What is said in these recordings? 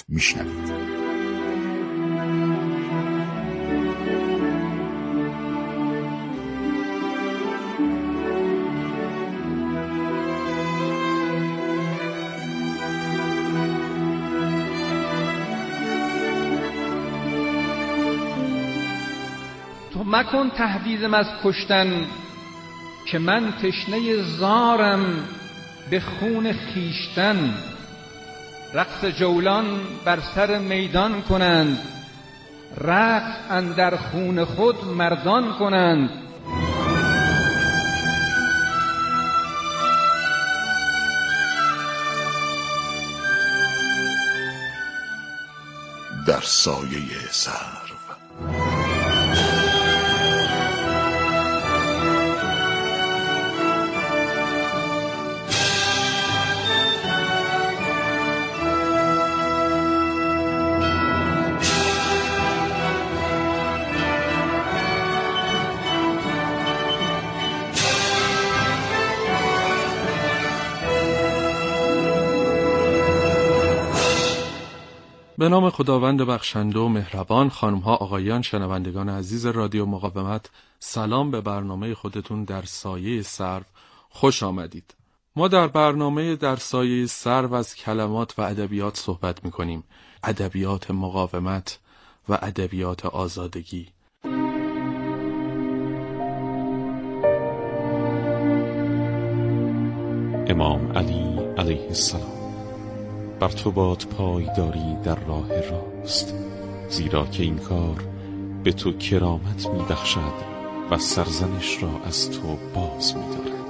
میشنوید. تو مکن تهدیدم از کشتن که من تشنه زارم به خون خیشتن. رقص جولان بر سر میدان کنند، رقص اندر خون خود مردان کنند. در سایه سرو. به نام خداوند بخشنده و مهربان. خانم‌ها، آقایان، شنوندگان عزیز رادیو مقاومت، سلام. به برنامه خودتون در سایه سرو خوش آمدید. ما در برنامه در سایه سرو از کلمات و ادبیات صحبت می‌کنیم. ادبیات مقاومت و ادبیات آزادگی. امام علی علیه السلام: بر تو باد پایداری در راه راست، زیرا که این کار به تو کرامت می بخشد و سرزنش را از تو باز می دارد.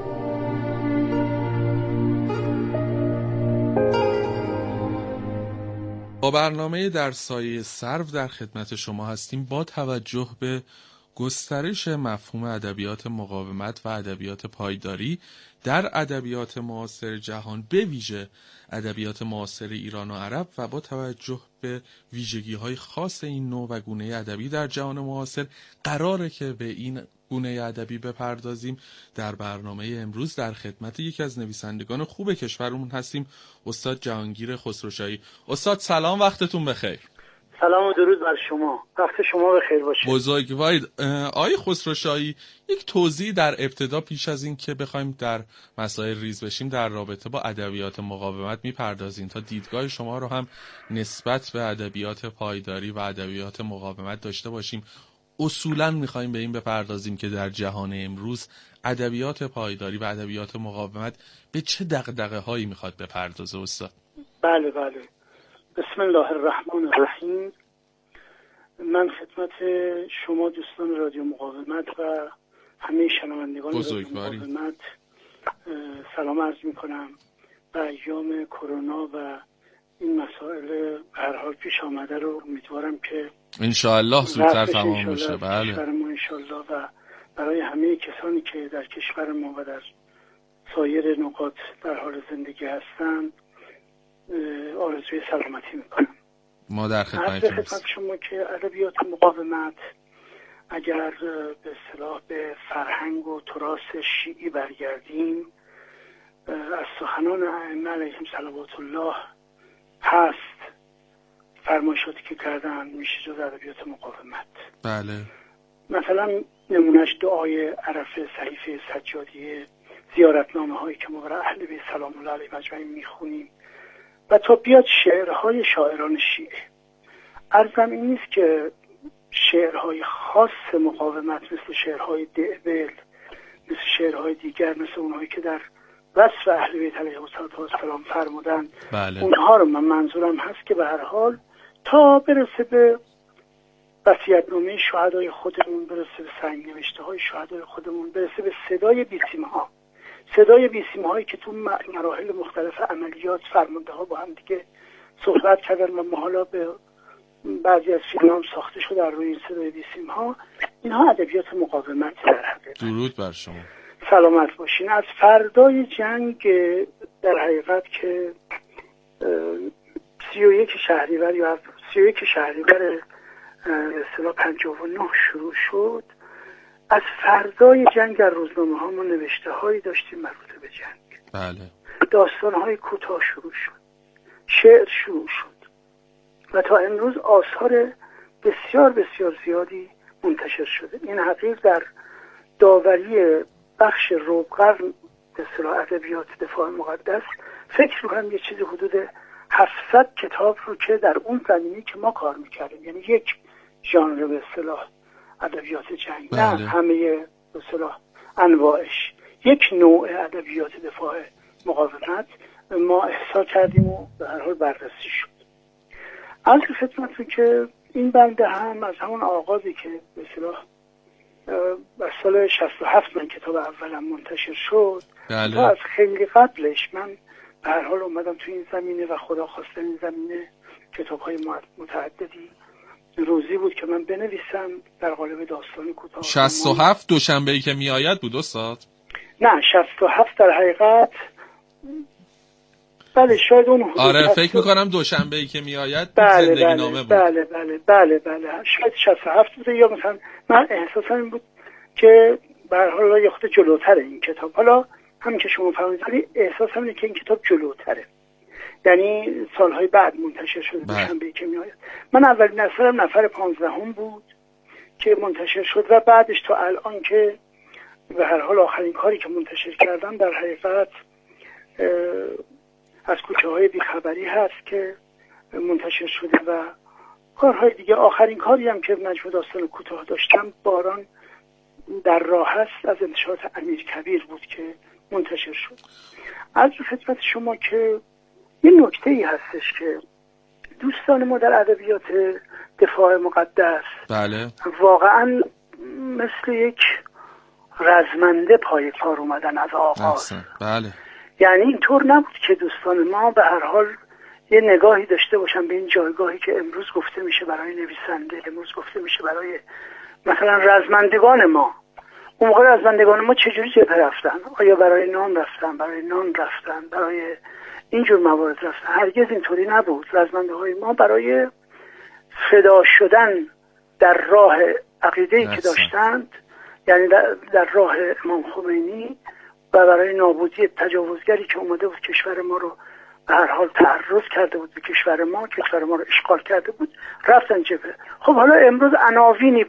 با برنامه در سایه سرو در خدمت شما هستیم. با توجه به گسترش مفهوم ادبیات مقاومت و ادبیات پایداری در ادبیات معاصر جهان، به ویژه ادبیات معاصر ایران و عرب، و با توجه به ویژگی‌های خاص این نوع و گونه ادبی در جهان معاصر، قراره که به این گونه ادبی بپردازیم. در برنامه امروز در خدمت یکی از نویسندگان خوب کشورمون هستیم، استاد جهانگیر خسروشاهی. استاد سلام، وقتتون بخیر. سلام و درود بر شما، وقت شما بخیر باشه. بزرگوارید. آقای خسروشاهی، یک توضیح در ابتدا پیش از این که بخوایم در مسائل ریز بشیم در رابطه با ادبیات مقاومت میپردازیم تا دیدگاه شما رو هم نسبت به ادبیات پایداری و ادبیات مقاومت داشته باشیم. اصولاً میخوایم به این بپردازیم که در جهان امروز ادبیات پایداری و ادبیات مقاومت به چه دغدغه‌هایی میخواد بپردازه استاد؟ بله. بسم الله الرحمن الرحیم. من خدمت شما دوستان رادیو مقاومت و همه شنوندگان رادیو مقاومت سلام عرض میکنم. و ایام کرونا و این مسائل به هر حال پیش آمده رو امیدوارم که انشاءالله زودتر تمام بشه. بله کشور ما انشاءالله، و برای همه کسانی که در کشور ما و در سایر نقاط در حال زندگی هستند آرزوی سلامتی میکنم. ما در خدمت شما که ادبیات مقاومت اگر به اصطلاح به فرهنگ و تراث شیعی برگردیم، از سخنان ائمه علیهم صلوات الله هست فرمایشاتی که کردن میشه جز ادبیات مقاومت. بله. مثلا نمونش دعای عرفه، صحیفه سجادیه، زیارتنامه هایی که ما برای اهل بیت سلام الله علیهم اجمعین میخونیم، و تا بیاد شعرهای شاعران شیعه. عرضم این نیست که شعرهای خاص مقاومت مثل شعرهای دعبل، مثل شعرهای دیگر، مثل اونهایی که در وصف اهل بیت علیهم السلام فرمودن، بله. اونها رو من منظورم هست که به هر حال تا برسه به وصیت‌نامه شهدای خودمون، برسه به سنگ نوشته های شهدای خودمون، برسه به صدای بیسیم‌ها، صدای بیسیم‌هایی که تو مراحل مختلف عملیات فرمانده ها با هم دیگه صحبت کردن و ما حالا به بعضی از فیلم هم ساخته شده در روی این صدای بیسیم‌ها. اینها ادبیات مقاومت در حقیقت. درود بر شما. سلامت باشین. از فردای جنگ در حقیقت که 31 شهریور یا 31 شهریور اصطلاح 59 شروع شد، از فردای جنگ در روزنامه ها ما نوشته هایی داشتیم مربوط به جنگ. بله. داستان های کوتاه شروع شد، شعر شروع شد، و تا امروز آثار بسیار بسیار زیادی منتشر شده. این حقیق در داوری بخش ربع قرن به اصطلاح ادبیات دفاع مقدس فکر می‌کنم یه چیزی حدود 700 کتاب رو که در اون زمینی که ما کار می‌کردیم، یعنی یک ژانر به اصطلاح ادبیات جنگ، نه همه به اصطلاح انواعش، یک نوع ادبیات دفاع مقاومت ما احصا کردیم و به هر حال بررسی شد. عرض خدمتتون که این بنده هم از همون آغازی که به اصطلاح از سال 67 من کتاب اولم منتشر شد تا از خیلی قبلش من به هر حال اومدم تو این زمینه و خدا خواسته این زمینه کتاب‌های متعددی روزی بود که من بنویسم در قالب داستان کوتاه. 67 دوشنبه‌ای که میآید بود استاد؟ نه 67 در حقیقت بله شاید اون حدود. آره فکر میکنم دوشنبه‌ای که میآید زندگی نامه بود. بله شاید 67 بوده یا مثلا من احساسم این بود که به هر حال یه خود جلوتر این کتاب. حالا همین که شما فرمودید احساسم اینه که این کتاب جلوتره، یعنی سالهای بعد منتشر شده دوشنبه‌ای که میآید. من اولین اثرم نفر 15 بود که منتشر شد و بعدش تا الان که به هر حال آخرین کاری که منتشر کردم در حقیقت از کوچه‌های بیخبری هست که منتشر شده و کارهای دیگه. آخرین کاری هم که مجموع داستان کوتاه داشتم باران در راه هست از انتشارات امیرکبیر بود که منتشر شد. از خدمت شما که این نکته‌ای هستش که دوستان ما در ادبیات دفاع مقدس بله واقعا مثل یک رزمنده پای کار اومدن از آغاز. بله. یعنی اینطور نبود که دوستان ما به هر حال یه نگاهی داشته باشن به این جایگاهی که امروز گفته میشه برای نویسنده، امروز گفته میشه برای مثلا رزمندگان ما. اون موقع رزمندگان ما چجوری جبهه رفتن؟ آیا برای نام رفتن، برای نان رفتن، برای اینجور موارد رفتن؟ هرگز اینطوری نبود. رزمندهای ما برای فدا شدن در راه عقیده‌ای که داشتند، یعنی در راه امام خمینی و برای نابودی تجاوزگری که اومده بود کشور ما رو به هر حال تعرض کرده بود به کشور ما رو اشغال کرده بود، رفتن جبهه. خب حالا امروز عناوینی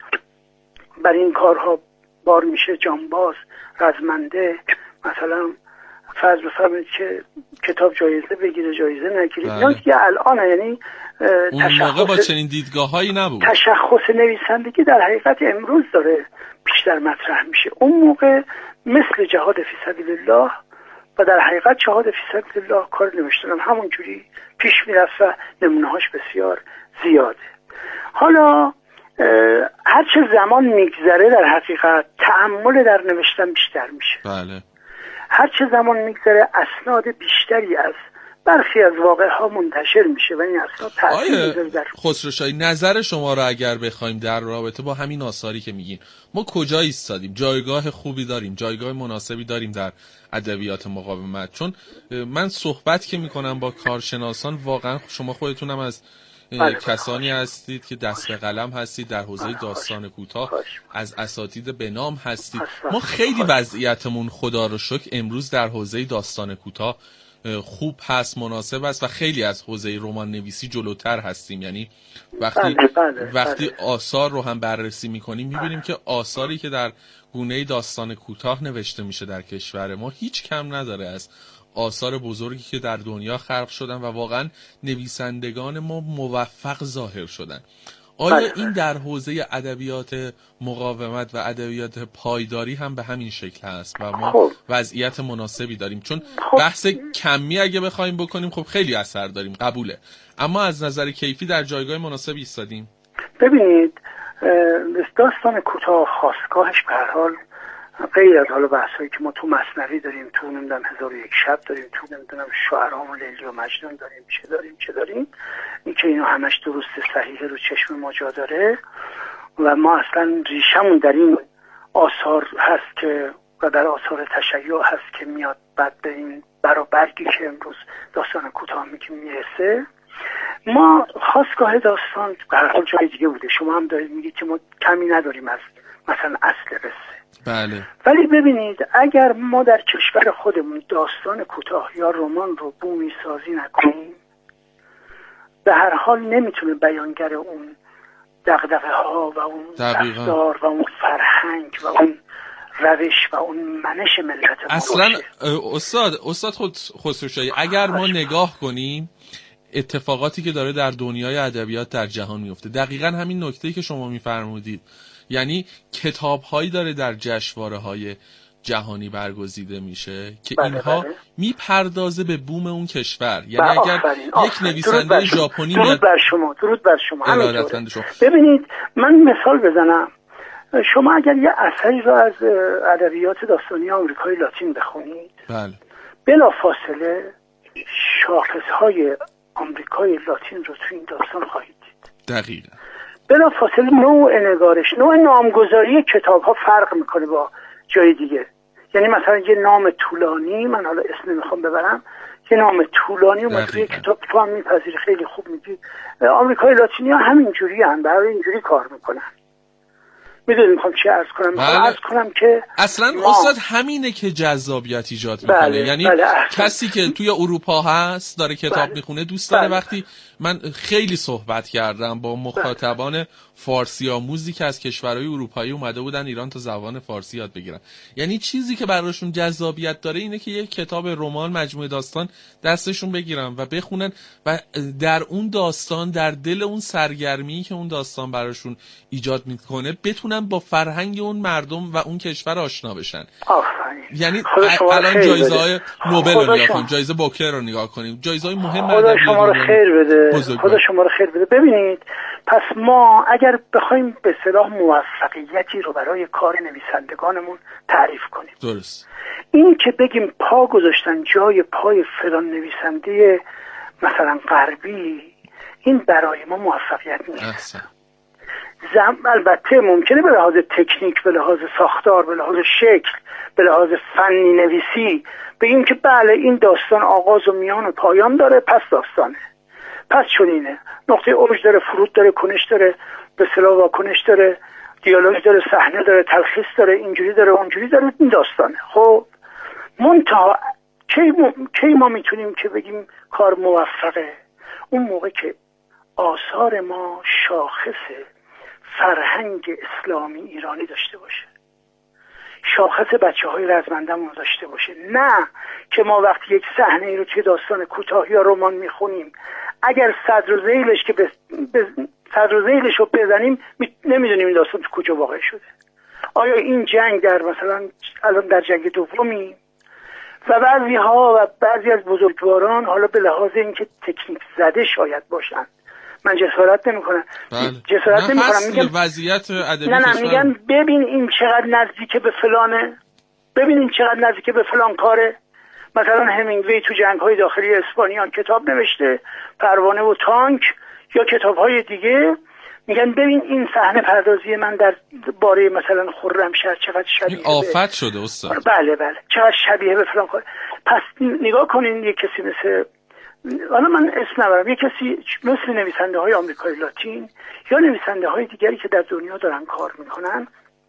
بر این کارها بار میشه، جانباز، رزمنده، مثلا فرض بفرمایید که کتاب جایزه بگیره جایزه نگیره. اینا دیگه الان یعنی اون موقع با چنین دیدگاه‌هایی نبود. تشخص نویسندگی در حقیقت امروز داره بیشتر مطرح میشه. اون موقع مثل جهاد فی سبیل الله و در حقیقت جهاد فی سبیل الله کار نوشتن همونجوری پیش میرفت و نمونه‌هاش بسیار زیاده. حالا هرچه زمان میگذره در حقیقت تأمل در نوشتن بیشتر میشه. بله. هرچه زمان میگذره اسناد بیشتری از برخی از واقعها منتشر میشه و این اسناد تأثیر میذاره در خسروشاهی. نظر شما رو اگر بخوایم در رابطه با همین آثاری که میگین، ما کجا ایستادیم؟ جایگاه خوبی داریم؟ جایگاه مناسبی داریم در ادبیات مقاومت؟ چون من صحبت که میکنم با کارشناسان، واقعا شما خودتونم از کسانی هستید که دست به قلم هستید در حوزه داستان کوتاه، از اساتید به نام هستید. ما خیلی وضعیتمون خدا رو شکر امروز در حوزه داستان کوتاه خوب هست، مناسب است و خیلی از حوزه رمان نویسی جلوتر هستیم. یعنی وقتی آثار رو هم بررسی میکنیم میبینیم که آثاری که در گونه داستان کوتاه نوشته میشه در کشور ما هیچ کم نداره از آثار بزرگی که در دنیا خلق شدن و واقعا نویسندگان ما موفق ظاهر شدن. آیا این در حوزه ادبیات مقاومت و ادبیات پایداری هم به همین شکل هست و ما وضعیت مناسبی داریم؟ چون بحث کمی اگه بخوایم بکنیم خب خیلی اثر داریم، قبوله، اما از نظر کیفی در جایگاه مناسبی ایستادیم. ببینید داستان کوتاه خاستگاهش به هر حال غیر از حالا بحثایی که ما تو مثنوی داریم، تو نمیدونم 1001 شب داریم، تو نمیدونم شعرام و لیلی و مجنون داریم، چه داریم این که اینو همش درست صحیح رو چشم ما جا داره و ما اصلا ریشمون در این آثار هست که و در آثار تشیع هست که میاد بعد به این برآبرگی که امروز داستان کوتاه میرسه. ما خاستگاه داستان به هر حال جای دیگه بوده. شما هم دارید میگید که ما کمی نداریم از مثلا اصل قصه. بله. ولی ببینید اگر ما در کشور خودمون داستان کوتاه یا رمان رو بومی سازی نکنیم، به هر حال نمیتونه بیانگر اون دغدغه ها و اون رفتار و اون فرهنگ و اون روش و اون منش ملت ما اصلا باشه. استاد خسروشاهی، اگر ما نگاه کنیم اتفاقاتی که داره در دنیای ادبیات در جهان میفته، دقیقاً همین نکته‌ای که شما میفرمودید، یعنی کتاب‌هایی داره در جشنواره‌های جهانی برگزیده میشه که اینها میپردازه به بوم اون کشور. یعنی اگر یک نویسنده ژاپنی درود بر شما همینطوره. ببینید من مثال بزنم، شما اگر یه اثری رو از ادبیات داستانی آمریکای لاتین بخونید، بله، بلافاصله شاخصهای آمریکای لاتین رو تو این داستان خواهید دید. دقیقاً. بلافاصله نوع نگارش، نوع نامگذاری کتاب‌ها فرق میکنه با جای دیگه. یعنی مثلا یه نام طولانی، من حالا اسم نمیخوام ببرم، یه نام طولانی اومد توی کتاب، تو هم میپذیری خیلی خوب میگی. آمریکای لاتینی ها همین جوری هن، برای اینجوری کار میکنن. میدونی میخوام چی عرض کنم؟ میخوام عرض کنم که اصلا استاد همینه که جذابیت ایجاد میکنه. یعنی کسی که توی اروپا هست داره کتاب میخونه دوست داره. وقتی من خیلی صحبت کردم با مخاطبان فارسی آموزی که از کشورهای اروپایی اومده بودن ایران تا زبان فارسی یاد بگیرن، یعنی چیزی که براشون جذابیت داره اینه که یک کتاب رمان، مجموعه داستان دستشون بگیرن و بخونن و در اون داستان، در دل اون سرگرمی که اون داستان براشون ایجاد میکنه، بتونن با فرهنگ اون مردم و اون کشور آشنا بشن. یعنی الان جایزه‌های نوبل رو نگاه کنیم، جایزه بوکر رو نگاه کنیم، جایزه‌های مهم خدا شما رو خیر بده. خدا شما رو خیر بده. ببینید، پس ما اگر بخوایم به اصطلاح موفقیتی رو برای کار نویسندگانمون تعریف کنیم، درست، این که بگیم پا گذاشتن جای پای فلان نویسنده مثلا غربی، این برای ما موفقیت نیست. البته ممکنه به لحاظ تکنیک، به لحاظ ساختار، به لحاظ شکل، به لحاظ فنی نویسی بگیم که بله این داستان آغاز و میان و پایان داره، پس داستانه، پس چنینه، نقطه اوج داره، فرود داره، کنش داره، به اصطلاح واکنش داره، دیالوگ داره، صحنه داره، تلخیص داره، اینجوری داره، اونجوری داره، این داستانه. خب منتها کی ما میتونیم که بگیم کار موفقه؟ اون موقع که آثار ما شاخص فرهنگ اسلامی ایرانی داشته باشه، شاخص بچه‌های رزمندمون داشته باشه. نه که ما وقتی یک صحنه ای رو توی داستان کوتاه یا رمان میخونیم، اگر صدر و ذیلش که صدر و ذیلش رو بزنیم نمیدونیم این داستان تو کجا واقع شده. آیا این جنگ در مثلا الان در جنگ دومی و بعضی از بزرگواران حالا به لحاظ اینکه تکنیک زده شاید باشن، من جسارت نمی‌کنم. میگم وضعیت ادبی نه میگن ببین این چقدر نزدیک به فلانه، ببین این چقدر نزدیک به فلان کاره. مثلا همینگوی تو جنگ‌های داخلی اسپانیا کتاب نوشته، پروانه و تانک، یا کتاب‌های دیگه، میگن ببین این صحنه پردازی من در باره مثلا خرمشهر چقدر شبیه آفت شده استاد. بله چقدر شبیه به فلان کار. پس نگاه کنین یک کسی مثل، حالا من اسم نبرم، یک کسی مثل نویسنده های آمریکای لاتین یا نویسنده های دیگری که در دنیا دارن کار میکنن،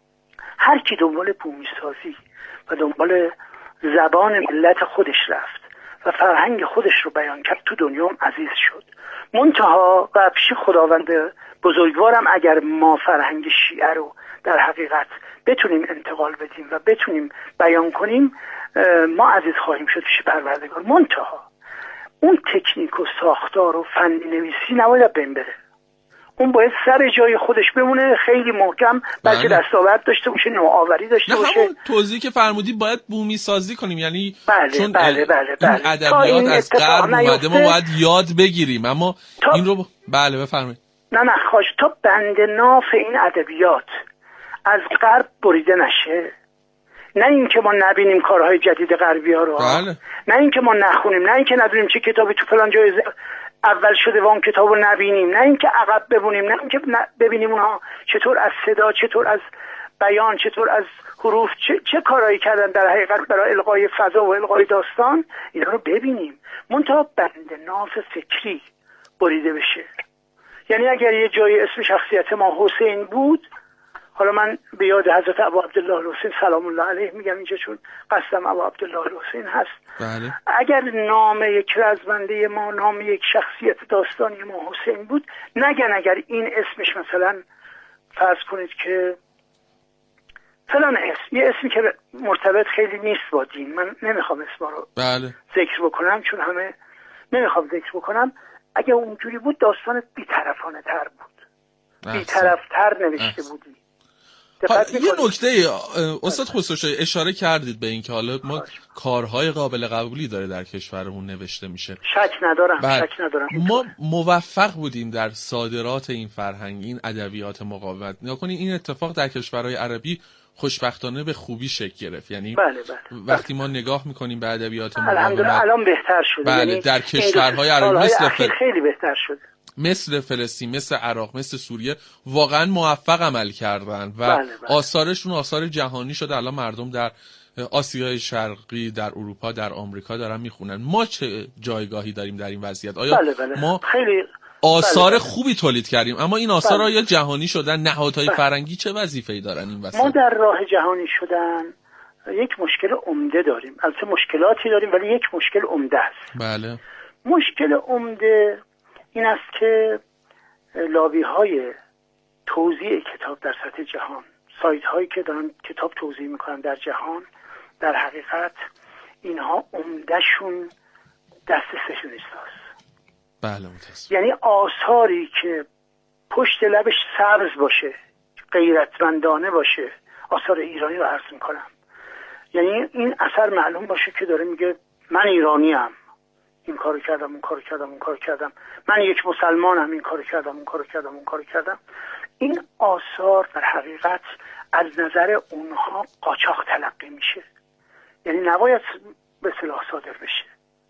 هر کی دنبال بومی سازی و دنبال زبان ملت خودش رفت و فرهنگ خودش رو بیان کرد، تو دنیا هم عزیز شد. منتها و پیش خداوند بزرگوارم اگر ما فرهنگ شیعه رو در حقیقت بتونیم انتقال بدیم و بتونیم بیان کنیم، ما عزیز خواهیم شد پیش پروردگار. منتها اون تکنیک و ساختار و فنی نویسی نباید بین بره، اون باید سر جای خودش بمونه، خیلی محکم، بلکه دستاورد داشته باشه، نوآوری داشته باشه. همون توضیحی که فرمودی باید بومی سازی کنیم، یعنی چون بله. ادبیات از غرب اومده، ما باید یاد بگیریم، اما این رو بله بفرمایید. نه خواهش، تا بند ناف این ادبیات از غرب بریده نشه، نه اینکه ما نبینیم کارهای جدید غربی ها رو، نه اینکه ما نخونیم، نه اینکه ندونیم چه کتابی تو فلان جایزه اول شده و اون کتابو نبینیم، نه اینکه عقب ببونیم، نه اینکه ببینیم اونها چطور از صدا، چطور از بیان، چطور از حروف چه کارهایی کردن در حقیقت برای القای فضا و القای داستان، اینا رو ببینیم. منتها بند ناف فکری بریده بشه. یعنی اگر یه جایی اسم شخصیت ما حسین بود، حالا من به یاد حضرت ابو عبدالله الحسین سلام الله علیه میگم اینجا چون قصدم ابو عبدالله الحسین هست. بله. اگر نام یک رزمنده ما، نام یک شخصیت داستانی ما حسین بود، نگن اگر این اسمش مثلا فرض کنید که فلان اسم، یه اسمی که مرتبط خیلی نیست با دین، من نمیخوام اسما رو بله. ذکر بکنم چون همه نمیخوام ذکر بکنم، اگه اونجوری بود داستان بی‌طرفانه تر بود، بی‌طرف‌تر نوشته بودی. یه نکته استاد خسروشاهی اشاره کردید به این که حالا ما کارهای قابل قبولی داره در کشورمون نوشته میشه. شک ندارم. ما موفق بودیم در صادرات این فرهنگ، این ادبیات مقاومت. نگاه کنید این اتفاق در کشورهای عربی خوشبختانه به خوبی شکل گرفت. یعنی بله. وقتی ما نگاه میکنیم به ادبیات مقاومت الحمدلله الان بهتر شده. بله. یعنی در کشورهای عربی خیلی بهتر شده، مثل فلسطین، مثل عراق، مثل سوریه واقعا موفق عمل کردن و بله. آثارشون آثار جهانی شده. الان مردم در آسیای شرقی، در اروپا، در آمریکا دارن میخونن. ما چه جایگاهی داریم در این وضعیت؟ آیا بله. ما خیلی آثار خوبی تولید کردیم اما این آثار آیا جهانی شدن؟ نهادهای فرنگی چه وظیفه‌ای دارن این وسط؟ ما در راه جهانی شدن یک مشکل عمده داریم. البته مشکلاتی داریم ولی یک مشکل عمده است. بله. مشکل عمده این است که لابی های توزیع کتاب در سطح جهان، سایت هایی که دارن کتاب توزیع میکنن در جهان، در حقیقت اینها عمدهشون دست صهیونیستاست. بله متاسفم. یعنی آثاری که پشت لبش سبز باشه، غیرتمندانه باشه، آثار ایرانی رو عرض میکنم، یعنی این اثر معلوم باشه که داره میگه من ایرانیم، این کارو کردم، اون کارو کردم، اون کارو کردم، من یک مسلمانم، این کارو کردم، اون کارو کردم، اون کارو کردم. این آثار در حقیقت از نظر اونها قاچاق تلقی میشه، یعنی نباید به اصطلاح صادر بشه.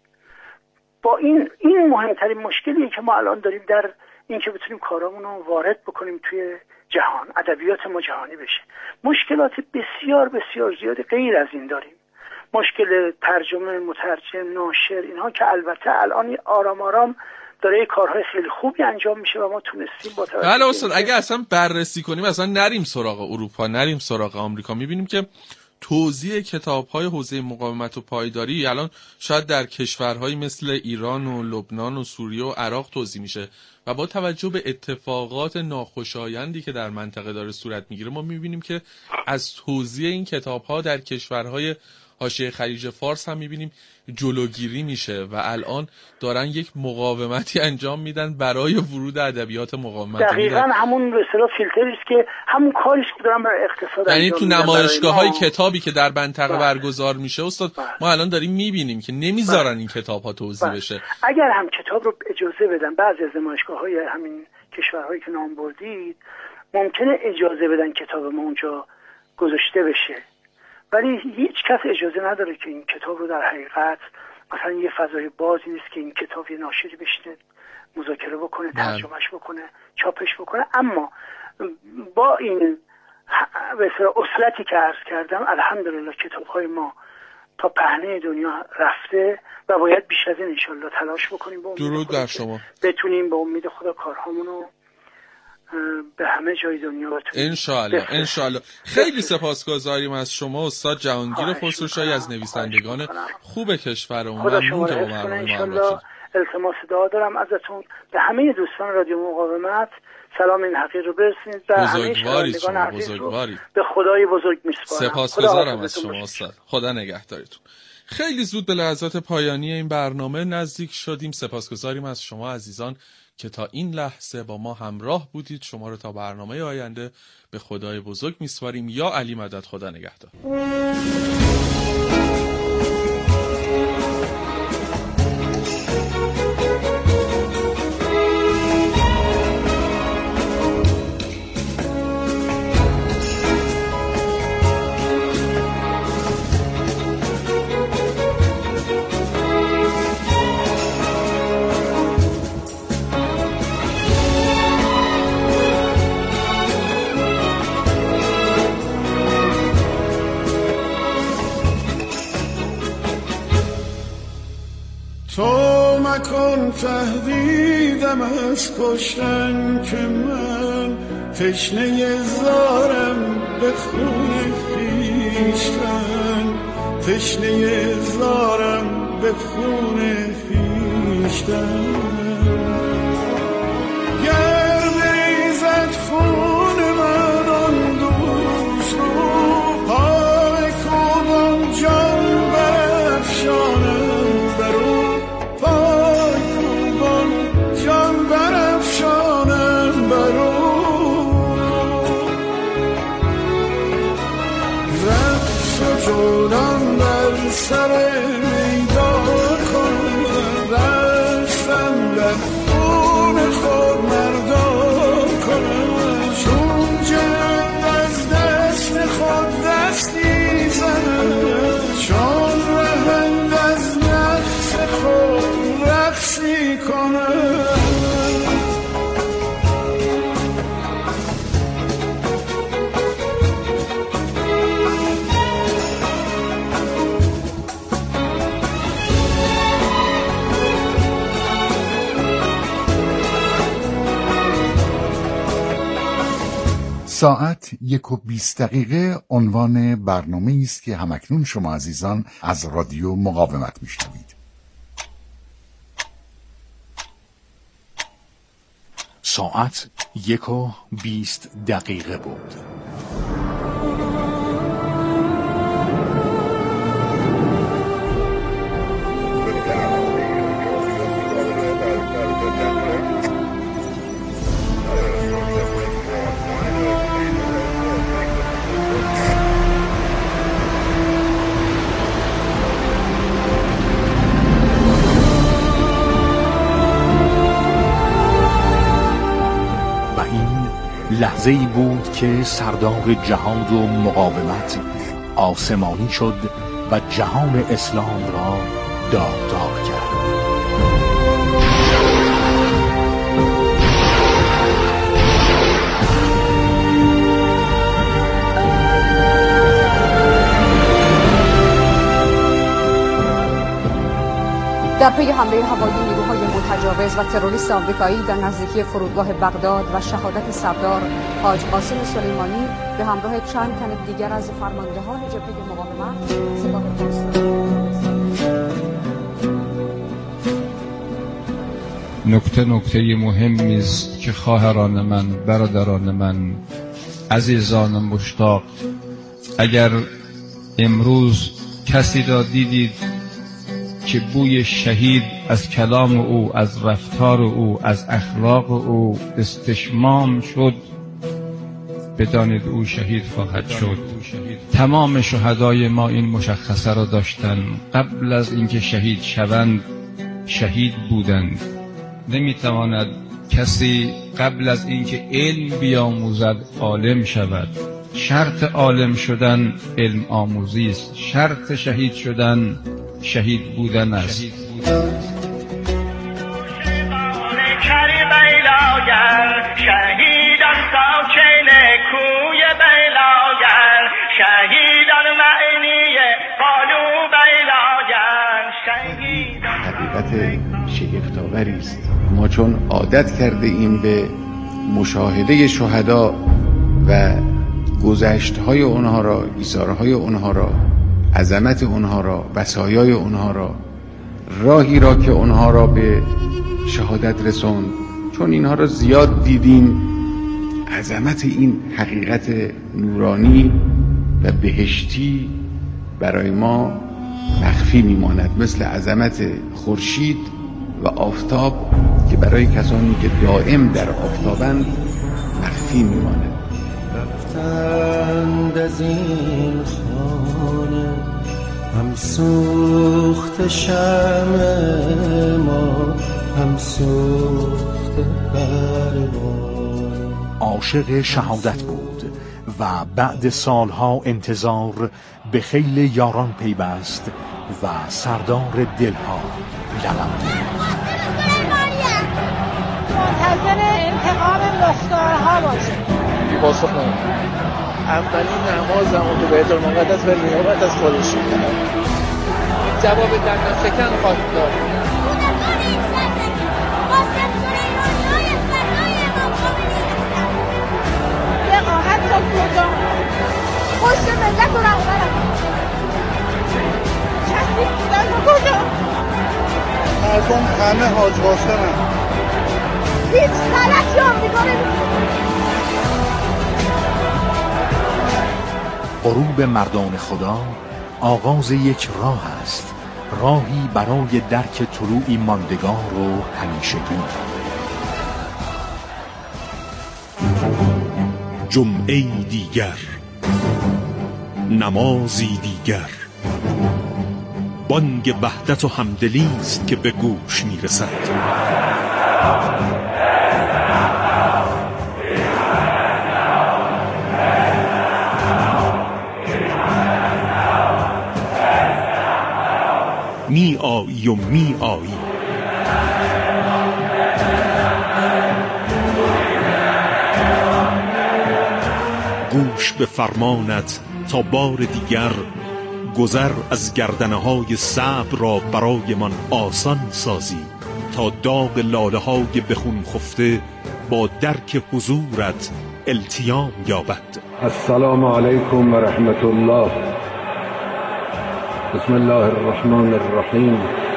با این مهمترین مشکلیه که ما الان داریم در این که بتونیم کارامون رو وارد بکنیم توی جهان، ادبیات ما جهانی بشه. مشکلات بسیار بسیار زیادی غیر از این داریم. مشکل ترجمه، مترجم، ناشر، اینها که البته الان آرام آرام داره کارهای خیلی خوبی انجام میشه و ما تونستیم با توجه بله استاد اگه اصلا بررسی کنیم، اصلا نریم سراغ اروپا، نریم سراغ آمریکا، میبینیم که توزیع کتاب‌های حوزه مقاومت و پایداری الان شاید در کشورهایی مثل ایران و لبنان و سوریه و عراق توزیع میشه و با توجه به اتفاقات ناخوشایندی که در منطقه داره صورت میگیره ما میبینیم که از توزیع این کتاب‌ها در کشورهای حاشیه خلیج فارس هم میبینیم جلوگیری میشه و الان دارن یک مقاومتی انجام میدن برای ورود ادبیات مقاومت. دقیقاً همون به اصطلاح فیلتری است که همون کاریش که دارن برای اقتصاد یعنی انجام تو میدن. نمایشگاه‌های کتابی که در منطقه برگزار میشه استاد ما الان داریم میبینیم که نمیذارن این کتاب‌ها توزیع بشه. اگر هم کتاب رو اجازه بدن، بعضی از نمایشگاه‌های همین کشورهایی که نام بردید ممکنه اجازه بدن کتاب ما اونجا گذاشته بشه، ولی هیچ کس اجازه نداره که این کتاب رو در حقیقت مثلا یه فضای بازی نیست که این کتاب یه ناشری بشینه مذاکره بکنه، ترجمهش بکنه، چاپش بکنه. اما با این به اصطلاح اصلتی که عرض کردم الحمدلله کتاب‌های ما تا پهنه دنیا رفته و باید بیش از این انشالله تلاش بکنیم. درود بر شما. بتونیم به امید خدا کارهامون رو به همه جای دنیا بتونیم انشالله. خیلی سپاسگزاریم از شما استاد جهانگیر خسروشاهی از نویسندگان خوب کشورمون. ممنون که با برنامه ما باشید. التماس دعا دارم ازتون به همه دوستان رادیو مقاومت، سلام این حقیر رو برسونید و همه شنوندگان عزیز رو به خدای بزرگ میسپارم. سپاسگزارم از شما استاد. خدا نگهدارتون. خیلی زود به لحظات پایانی این برنامه نزدیک شدیم. سپاسگزاریم از شما عزیزان که تا این لحظه با ما همراه بودید. شما رو تا برنامه آینده به خدای بزرگ میسپاریم. یا علی مدد. خدا نگهدار. تو مکن تهدیدم از کشتن که من تشنه زارم به خون خویشتن، تشنه زارم به خون خویشتن. گر بریزد خون من آن دوست رو، پای کوبان جان برافشانم برو، پای کوبان جان برافشانم برو. رقص و جولان بر سر میدان کنم، رقصم در خون خود مردان کنم، چون جنگ از دست خود دستی زنم، چون رهند از نفس خود رقصی کنم. ساعت 1:20 عنوان برنامه است که همکنون شما عزیزان از رادیو مقاومت میشنوید. ساعت 1:20 بود. لحظه‌ای بود که سردار جهاد و مقاومت آسمانی شد و جهان اسلام را داغدار کرد. در پی حمله هوایی نیروهای متجاوز و تروریست آمریکایی در نزدیکی فرودگاه بغداد و شهادت سردار حاج قاسم سلیمانی به همراه چند تن دیگر از فرماندهان جبهه مقاومت سپاه پاسداران. نکته مهمی است که خواهران من، برادران من، عزیزان مشتاق، اگر امروز کسی را دیدید که بوی شهید از کلام او، از رفتار او، از اخلاق او استشمام شد، بدانید او شهید خواهد شد. تمام شهدای ما این مشخصه را داشتند، قبل از اینکه شهید شوند شهید بودند. نمیتواند کسی قبل از اینکه علم بیاموزد عالم شود. شرط عالم شدن علم آموزی است، شرط شهید شدن شهید بودن است. شهیدان ساکن کوی بیلاگر، شهیدان معنی قالو بیلاگر، شهیدان. حقیقت شگفت‌آوری است. ما چون عادت کرده ایم به مشاهده شهدا و گذشت‌های اونها را، ایثارهای اونها را، عظمت اونها را، وصایای اونها را، راهی را که اونها را به شهادت رسوند، چون اینها را زیاد دیدیم، عظمت این حقیقت نورانی و بهشتی برای ما مخفی میماند، مثل عظمت خورشید و آفتاب که برای کسانی که دائم در آفتابند مخفی میماند. رفتند از این خانه هم سوخت شمع ما، هم سوخت پروانه. عاشق شهادت بود و بعد سالها انتظار به خیل یاران پیوست و سردار دلها لقب گرفت. منتظر انتقام مختارها باشه. پاسخ نمیدم. اولین نمازم رو به بیت المقدس و نیابت از خودش میکنم. جواب در نفکن خواهد داد. همه حاج قاسمن. هیچ غلطی آمریکا غروب مردان خدا آغاز یک راه است، راهی برای درک طلوعی ماندگار و همیشگی. جمعه دیگر، نمازی دیگر، بانگ وحدت و همدلی است که به گوش میرسد. می آیی و می آیی، گوش به فرمانت تا بار دیگر گذر از گردنه‌های صبر را برای من آسان سازی، تا داغ لاله‌های بخون خفته با درک حضورت التیام یابد. السلام علیکم و رحمت الله. بسم الله الرحمن الرحیم.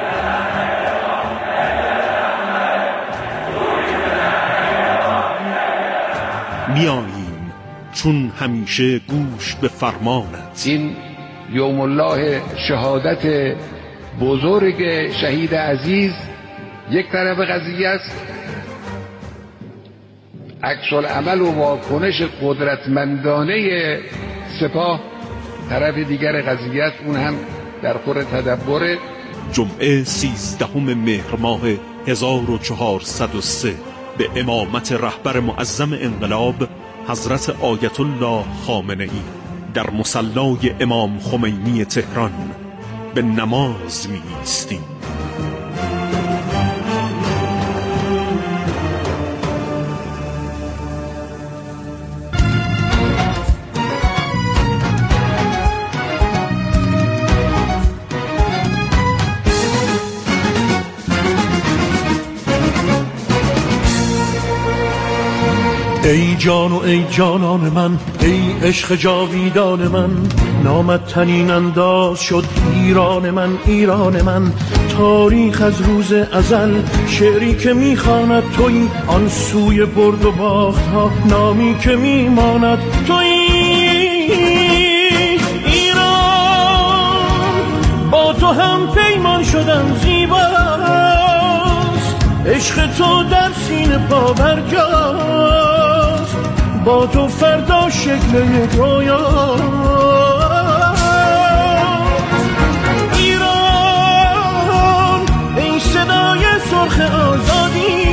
میاییم چون همیشه گوش به فرمانت. این یوم الله شهادت بزرگ شهید عزیز یک طرف قضیه است، عکس العمل و واکنش قدرتمندانه سپاه طرف دیگر قضیه است، اون هم در خور تدبر. جمعه 13 مهر ماه 1403 به امامت رهبر معظم انقلاب حضرت آیت الله خامنه‌ای در مصلای امام خمینی تهران به نماز می ایستیم. ای جان و ای جانان من، ای عشق جاویدان من، نامت تنین انداز شد ایران من، ایران من. تاریخ از روز ازل شعری که میخواند تویی، آن سوی برد و باخت ها نامی که میماند تویی. ایران با تو هم پیمان شدن زیباست، عشق تو در سینه پا برجاست، با تو فردا شکل یک رویاست. ایران ای صدای سرخ آزادی،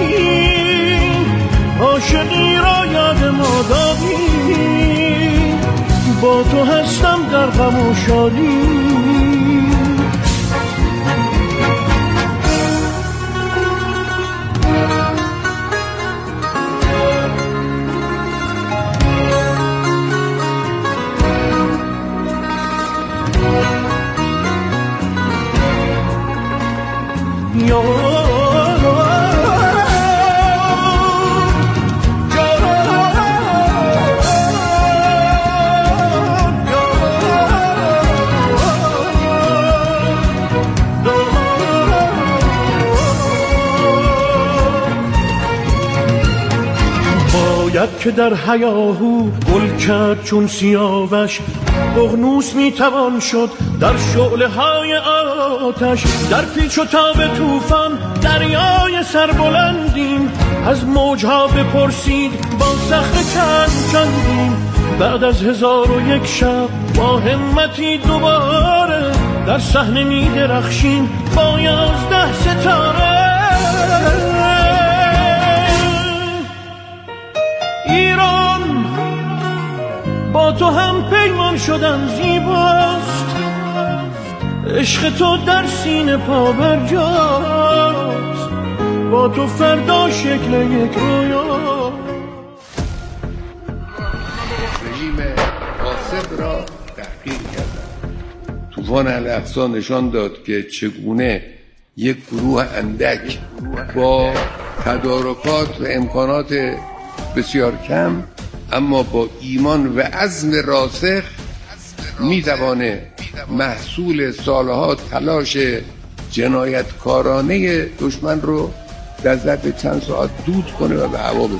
عاشقی را یاد ما دادی، با تو هستم در غم و شادی. باید که در هیاهو گل کرد چون سیاوش، ققنوس میتوان شد در شعله های آتش. در پیچ و تاب طوفان دریای سربلندیم، از موجها بپرسید با صخره چندیم. بعد از 1001 شب با همتی دوباره، در صحنه میدرخشیم با 11 ستاره. ایران با تو هم پیمان شدن زیباست، عشق تو در سینه پا برجاست، با تو فردا شکل یک رویا. رژیم غاصب را تحقیر کردند. طوفان الاقصی نشان داد که چگونه یک گروه اندک با تدارکات و امکانات بسیار کم اما با ایمان و عزم راسخ میتوانه محصول سالها تلاش جنایتکارانه دشمن رو در ظرف چند ساعت دود کنه و به هوا بزنه.